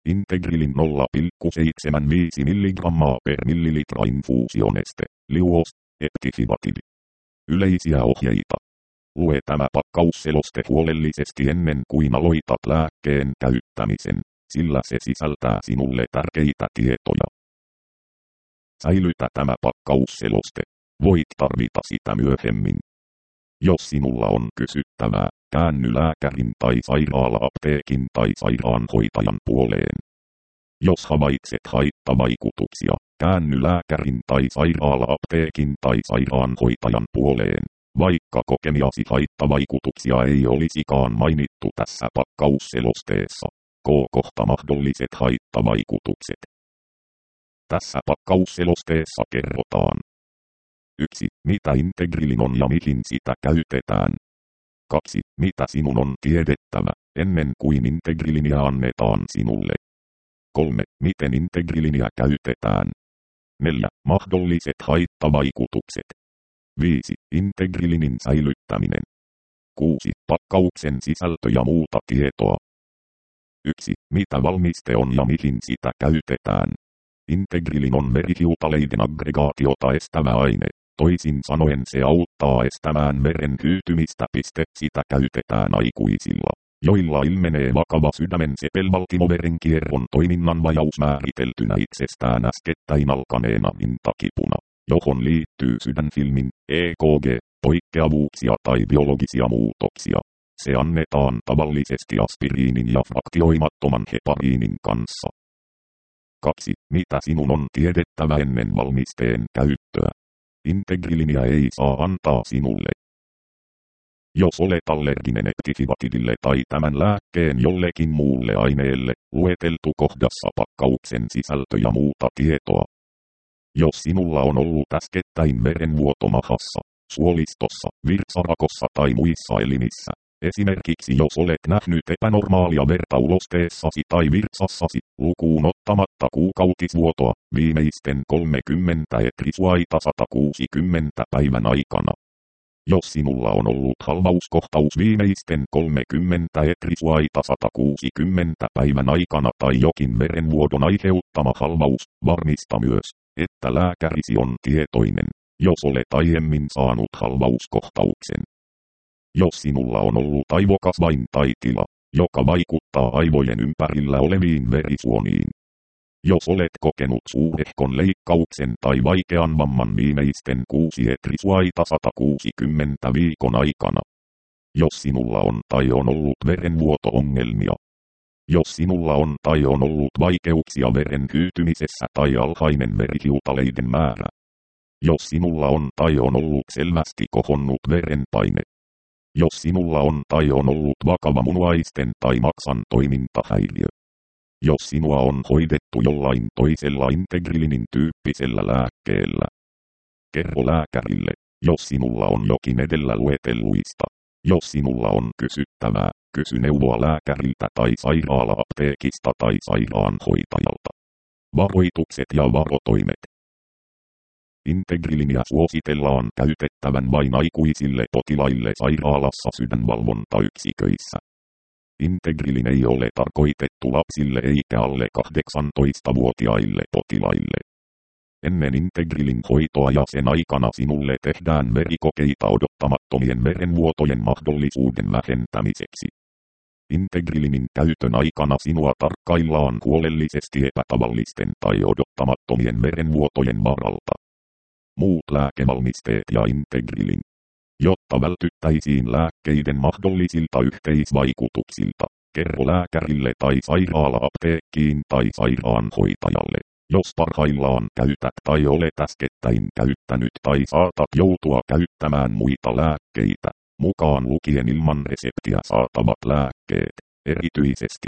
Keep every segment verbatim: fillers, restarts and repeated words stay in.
Integrilin nolla pilkku seitsemänkymmentäviisi milligrammaa per millilitra infuusioneste, liuos, eptifibatid. Yleisiä ohjeita. Lue tämä pakkausseloste huolellisesti ennen kuin aloitat lääkkeen käyttämisen, sillä se sisältää sinulle tärkeitä tietoja. Säilytä tämä pakkausseloste. Voit tarvita sitä myöhemmin. Jos sinulla on kysyttävää, käänny lääkärin tai sairaala-apteekin tai sairaanhoitajan puoleen. Jos havaitset haittavaikutuksia, käänny lääkärin tai sairaala-apteekin tai sairaanhoitajan puoleen, vaikka kokemiasi haittavaikutuksia ei olisikaan mainittu tässä pakkausselosteessa. Kohta mahdolliset haittavaikutukset. Tässä pakkausselosteessa kerrotaan. yksi. Mitä Integrilin on ja mihin sitä käytetään. kaksi. Mitä sinun on tiedettävä, ennen kuin Integrilinia annetaan sinulle. kolme. Miten Integrilinia käytetään. neljä. Mahdolliset haittavaikutukset. viisi. Integrilinin säilyttäminen. kuusi. Pakkauksen sisältö ja muuta tietoa. yksi. Mitä valmiste on ja mihin sitä käytetään. Integrilin on verihiutaleiden aggregaatiota estävä aine. Toisin sanoen se auttaa estämään veren hyytymistä. Sitä käytetään aikuisilla, joilla ilmenee vakava sydämen sepelvaltimoverenkierron toiminnan vajaus määriteltynä itsestään äskettäin alkaneena rintakipuna, johon liittyy sydänfilmin, E K G, poikkeavuuksia tai biologisia muutoksia. Se annetaan tavallisesti aspiriinin ja fraktioimattoman hepariinin kanssa. kaksi. Mitä sinun on tiedettävä ennen valmisteen käyttöä. Integrilinia ei saa antaa sinulle. Jos olet allerginen eptifibatidille tai tämän lääkkeen jollekin muulle aineelle, lueteltu kohdassa pakkauksen sisältö ja muuta tietoa. Jos sinulla on ollut äskettäin verenvuoto mahassa, suolistossa, virtsarakossa tai muissa elimissä, esimerkiksi jos olet nähnyt epänormaalia verta ulosteessasi tai virtsassasi, lukuun ottamatta kuukautisvuotoa, viimeisten kolmekymmentä etrisuaita sata kuusikymmentä päivän aikana. Jos sinulla on ollut halvauskohtaus viimeisten kolmekymmentä etrisuaita sata kuusikymmentä päivän aikana tai jokin verenvuodon aiheuttama halvaus, varmista myös, että lääkärisi on tietoinen, jos olet aiemmin saanut halvauskohtauksen. Jos sinulla on ollut aivokasvain tai tila, joka vaikuttaa aivojen ympärillä oleviin verisuoniin. Jos olet kokenut suurehkon leikkauksen tai vaikean vamman viimeisten kuusi etrisuaita sata kuusikymmentä viikon aikana. Jos sinulla on tai on ollut verenvuoto-ongelmia. Jos sinulla on tai on ollut vaikeuksia veren hyytymisessä tai alhainen verihiutaleiden määrä. Jos sinulla on tai on ollut selvästi kohonnut verenpaine. Jos sinulla on tai on ollut vakava munuaisten tai maksan toimintahäiriö. Jos sinua on hoidettu jollain toisella Integrilinin tyyppisellä lääkkeellä. Kerro lääkärille, jos sinulla on jokin edellä luetelluista. Jos sinulla on kysyttävää, kysy neuvoa lääkäriltä tai sairaala-apteekista tai sairaanhoitajalta. Varoitukset ja varotoimet. Integrilinia suositellaan käytettävän vain aikuisille potilaille sairaalassa sydänvalvontayksiköissä. Integrilin ei ole tarkoitettu lapsille eikä alle kahdeksantoistavuotiaille potilaille. Ennen Integrilin hoitoa ja sen aikana sinulle tehdään verikokeita odottamattomien verenvuotojen mahdollisuuden vähentämiseksi. Integrilinin käytön aikana sinua tarkkaillaan huolellisesti epätavallisten tai odottamattomien verenvuotojen varalta. Muut lääkevalmisteet ja Integrilin. Jotta vältyttäisiin lääkkeiden mahdollisilta yhteisvaikutuksilta, kerro lääkärille tai sairaala-apteekkiin tai sairaanhoitajalle, jos parhaillaan käytät tai olet äskettäin käyttänyt tai saatat joutua käyttämään muita lääkkeitä, mukaan lukien ilman reseptiä saatavat lääkkeet, erityisesti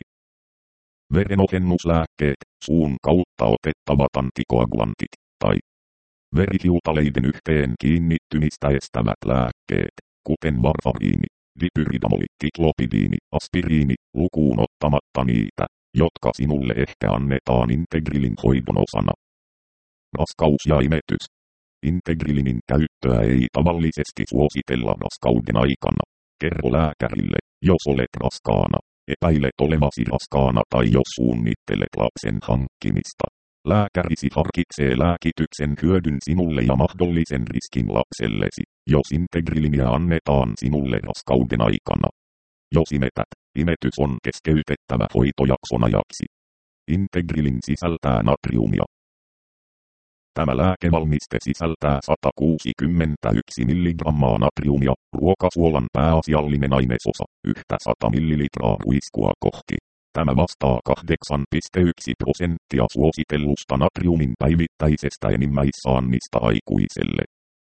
verenohennuslääkkeet, suun kautta otettavat antikoagulantit, tai verihiutaleiden yhteen kiinnittymistä estävät lääkkeet, kuten varfariini, dipyridamoli, tiklopidiini, aspiriini, lukuun ottamatta niitä, jotka sinulle ehkä annetaan Integrilin hoidon osana. Raskaus ja imetys. Integrilinin käyttöä ei tavallisesti suositella raskauden aikana. Kerro lääkärille, jos olet raskaana. Epäilet olevasi raskaana tai jos suunnittelet lapsen hankkimista. Lääkärisi harkitsee lääkityksen hyödyn sinulle ja mahdollisen riskin lapsellesi, jos Integrilinia annetaan sinulle raskauden aikana. Jos imetät, imetys on keskeytettävä hoitojakson ajaksi. Integrilin sisältää natriumia. Tämä lääkevalmiste sisältää sata kuusikymmentäyksi milligrammaa natriumia, ruokasuolan pääasiallinen ainesosa, yhtä sata millilitraa ruiskua kohti. Tämä vastaa kahdeksan pilkku yksi prosenttia suositellusta natriumin päivittäisestä enimmäissaannista aikuiselle.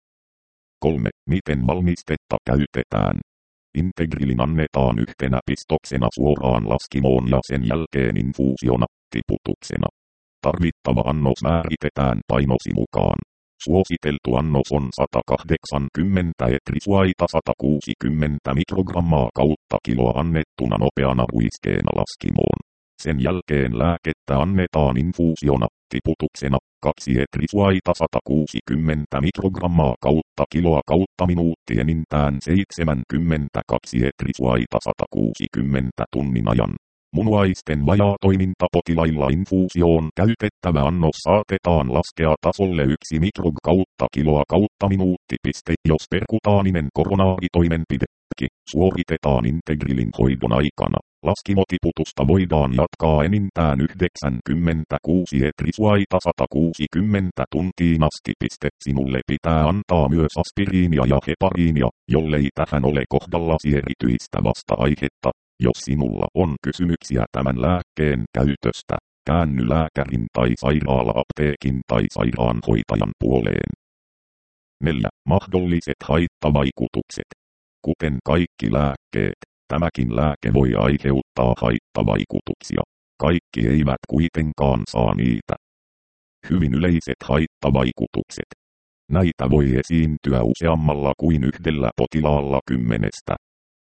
kolme. Miten valmistetta käytetään? Integrilin annetaan yhtenä pistoksena suoraan laskimoon ja sen jälkeen infuusiona, tiputuksena. Tarvittava annos määritetään painosi mukaan. Suositeltu annos on sata kahdeksankymmentä etrisuaita sata kuusikymmentä mikrogrammaa kautta kiloa annettuna nopeana ruiskeena laskimoon. Sen jälkeen lääkettä annetaan infuusiona, tiputuksena, kaksi etrisuaita sata kuusikymmentä mikrogrammaa kautta kiloa kautta minuutti enintään seitsemänkymmentäkaksi etrisuaita sata kuusikymmentä tunnin ajan. Munuaisten vajaatoimintapotilailla infuusioon käytettävä annos saatetaan laskea tasolle yksi mikrog kautta kiloa kautta minuutti. Jos perkutaaninen koronaaritoimenpidekin suoritetaan Integrilin hoidon aikana, laskimotiputusta voidaan jatkaa enintään yhdeksänkymmentäkuusi etrisuaita sata kuusikymmentä tuntiin asti. Sinulle pitää antaa myös aspiriinia ja hepariinia, jollei tähän ole kohdallasi erityistä vasta-aihetta. Jos sinulla on kysymyksiä tämän lääkkeen käytöstä, käänny lääkärin tai sairaala-apteekin tai sairaanhoitajan puoleen. neljä. Mahdolliset haittavaikutukset. Kuten kaikki lääkkeet, tämäkin lääke voi aiheuttaa haittavaikutuksia. Kaikki eivät kuitenkaan saa niitä. Hyvin yleiset haittavaikutukset. Näitä voi esiintyä useammalla kuin yhdellä potilaalla kymmenestä.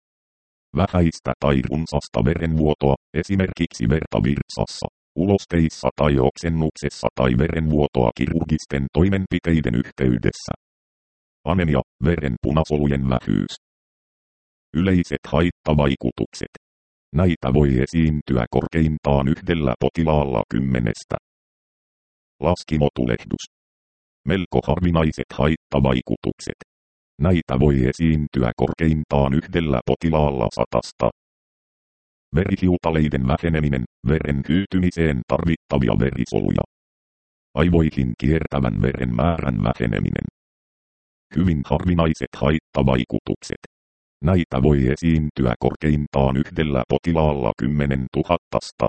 Vähäistä tai runsasta verenvuotoa, esimerkiksi verta virtsassa, ulosteissa tai oksennuksessa tai verenvuotoa kirurgisten toimenpiteiden yhteydessä. Anemia, veren punasolujen vähyys. Yleiset haittavaikutukset. Näitä voi esiintyä korkeintaan yhdellä potilaalla kymmenestä. Laskimotulehdus. Melko harvinaiset haittavaikutukset. Näitä voi esiintyä korkeintaan yhdellä potilaalla satasta. Verihiutaleiden väheneminen, veren hyytymiseen tarvittavia verisoluja. Aivoihin kiertävän veren määrän väheneminen. Hyvin harvinaiset haittavaikutukset. Näitä voi esiintyä korkeintaan yhdellä potilaalla kymmenen tuhattasta.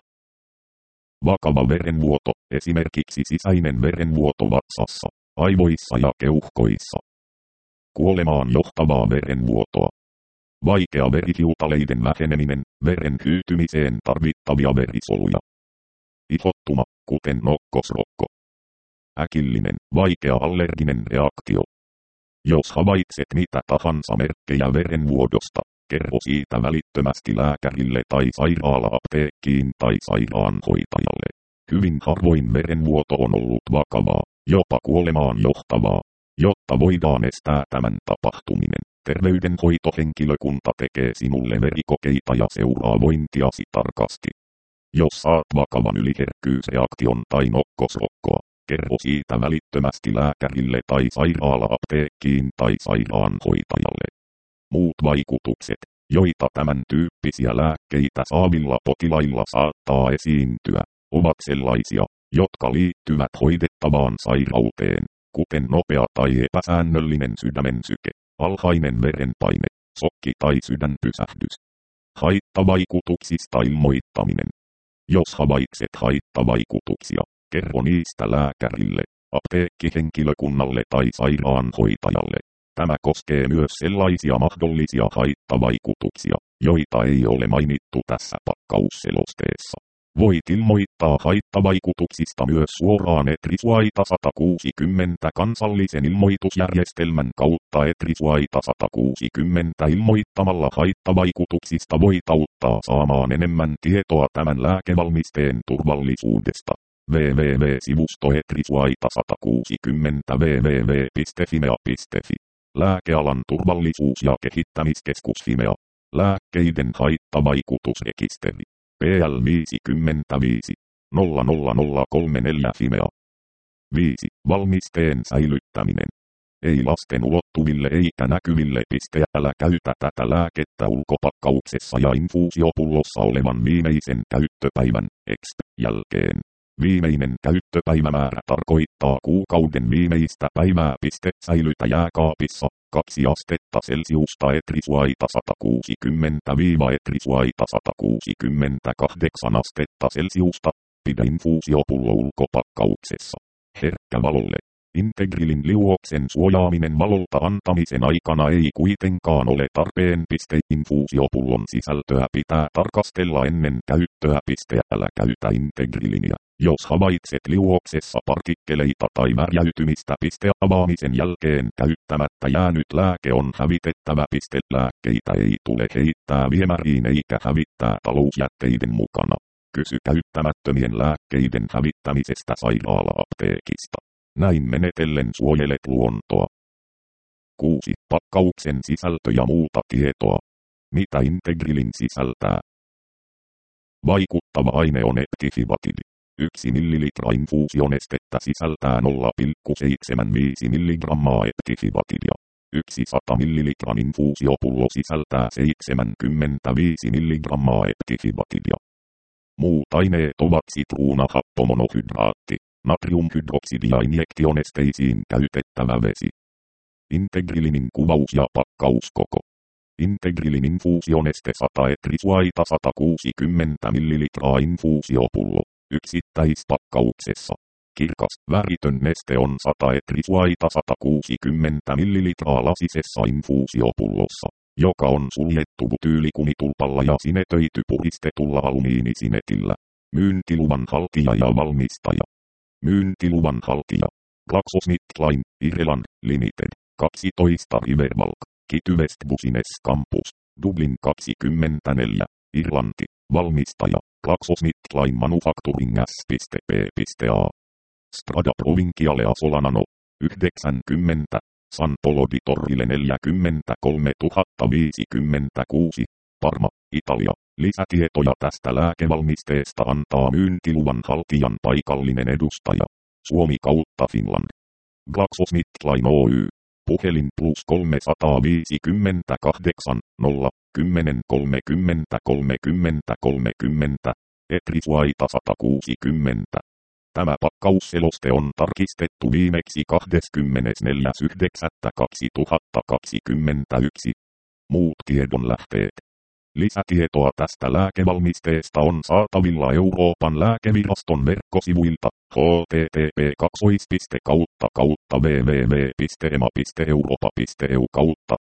Vakava verenvuoto, esimerkiksi sisäinen verenvuoto vatsassa, aivoissa ja keuhkoissa. Kuolemaan johtavaa verenvuotoa. Vaikea verihiutaleiden väheneminen, veren hyytymiseen tarvittavia verisoluja. Ihottuma, kuten nokkosrokko. Äkillinen, vaikea allerginen reaktio. Jos havaitset mitä tahansa merkkejä verenvuodosta, kerro siitä välittömästi lääkärille tai sairaala-apteekkiin tai sairaanhoitajalle. Hyvin harvoin verenvuoto on ollut vakavaa, jopa kuolemaan johtavaa. Jotta voidaan estää tämän tapahtuminen, terveydenhoitohenkilökunta tekee sinulle verikokeita ja seuraa vointiasi tarkasti. Jos saat vakavan yliherkkyysreaktion tai nokkosrokkoa, kerro siitä välittömästi lääkärille tai sairaala-apteekkiin tai sairaanhoitajalle. Muut vaikutukset, joita tämän tyyppisiä lääkkeitä saavilla potilailla saattaa esiintyä, ovat sellaisia, jotka liittyvät hoidettavaan sairauteen, kuten nopea tai epäsäännöllinen sydämensyke, alhainen verenpaine, sokki tai sydänpysähdys. Haittavaikutuksista ilmoittaminen. Jos havaitset haittavaikutuksia, kerro niistä lääkärille, apteekkihenkilökunnalle tai sairaanhoitajalle. Tämä koskee myös sellaisia mahdollisia haittavaikutuksia, joita ei ole mainittu tässä pakkausselosteessa. Voit ilmoittaa haittavaikutuksista myös suoraan Etrisuaita sata kuusikymmentä kansallisen ilmoitusjärjestelmän kautta. Etrisuaita sata kuusikymmentä ilmoittamalla haittavaikutuksista voit auttaa saamaan enemmän tietoa tämän lääkevalmisteen turvallisuudesta. www.sivusto Etrisuaita sata kuusikymmentä www piste fimea piste fi. Lääkealan turvallisuus- ja kehittämiskeskus Fimea. Lääkkeiden haittavaikutusrekisteri. P L viisikymmentäviisi nolla nolla nolla kolme neljä Fimea. viisi. Valmisteen säilyttäminen. Ei lasten ulottuville eikä näkyville. Älä käytä tätä lääkettä ulkopakkauksessa ja infuusiopullossa olevan viimeisen käyttöpäivän exp. Jälkeen. Viimeinen käyttöpäivämäärä tarkoittaa kuukauden viimeistä päivää. Säilytä jääkaapissa kaksi astetta Celsiusta etrisuaita sata kuusikymmentä etrisuaita sata kuusikymmentäkahdeksan astetta Celsiusta. Pidä infuusiopullo ulkopakkauksessa. Herkkä valolle. Integrilin liuoksen suojaaminen valolta antamisen aikana ei kuitenkaan ole tarpeen. Infuusiopullon sisältöä pitää tarkastella ennen käyttöä. Älä käytä integrilinia, jos havaitset liuoksessa partikkeleita tai värjäytymistä. Avaamisen jälkeen käyttämättä jäänyt lääke on hävitettävä. Lääkkeitä ei tule heittää viemäriin eikä hävittää talousjätteiden mukana. Kysy käyttämättömien lääkkeiden hävittämisestä sairaala-apteekista. Näin menetellen suojelet luontoa. kuusi. Pakkauksen sisältö ja muuta tietoa. Mitä integrilin sisältää? Vaikuttava aine on eptifibatidi. yksi millilitra infuusionestettä sisältää nolla pilkku seitsemänkymmentäviisi milligrammaa eptifibatidia. yksi sata millilitran infuusiopullo sisältää seitsemänkymmentäviisi milligrammaa eptifibatidia. Muut aineet ovat sitruunahappomonohydraatti, natriumhydroksidi ja injektionesteisiin käytettävä vesi. Integrilinin kuvaus ja pakkauskoko. Integrilin infuusioneste sata etrisuaita sata kuusikymmentä millilitraa infuusiopullo. Yksittäispakkauksessa. Kirkas, väritön neste on sata etrisuaita sata kuusikymmentä millilitraa lasisessa infuusiopullossa, joka on suljettu butyylikumitumpalla ja sinetöity puhdistetulla alumiinisinetillä. Myyntiluvan haltija ja valmistaja. Myyntiluvan haltija. GlaxoSmithKline, Ireland, Limited. kaksitoista Riverwalk, Kity West Business Campus, Dublin kaksikymmentäneljä, Irlanti. Valmistaja. GlaxoSmithKline Manufacturing S.P.A. Strada Provinciale Asolanano. yhdeksänkymmentä. San Polo di Torrile neljäkymmentäkolme tuhatta viisikymmentäkuusi. Parma, Italia. Lisätietoja tästä lääkevalmisteesta antaa myyntiluvan haltijan paikallinen edustaja. Suomi kautta Finland. GlaxoSmithKline Oy. Puhelin plus kolmesataaviisikymmentäkahdeksan nolla kymmenen kolmekymmentä kolmekymmentä kolmekymmentä. Etrisuaita sata kuusikymmentä. Tämä pakkausseloste on tarkistettu viimeksi kahdeskymmenesneljäs yhdeksättä kaksituhattakaksikymmentäyksi. Muut tiedonlähteet. Lisätietoa tästä lääkevalmisteesta on saatavilla Euroopan lääkeviraston verkkosivuilta h t t p kaksi kautta kautta w w w piste e m a piste europa piste e u kautta